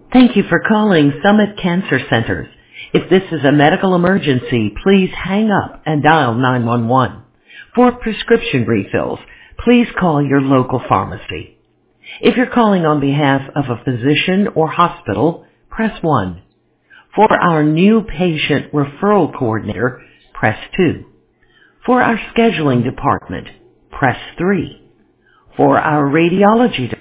Thank you for calling Summit Cancer Centers. If this is a medical emergency, please hang up and dial 911. For prescription refills, please call your local pharmacy. If you're calling on behalf of a physician or hospital, press 1. For our new patient referral coordinator, press 2. For our scheduling department, press 3. For our radiology department,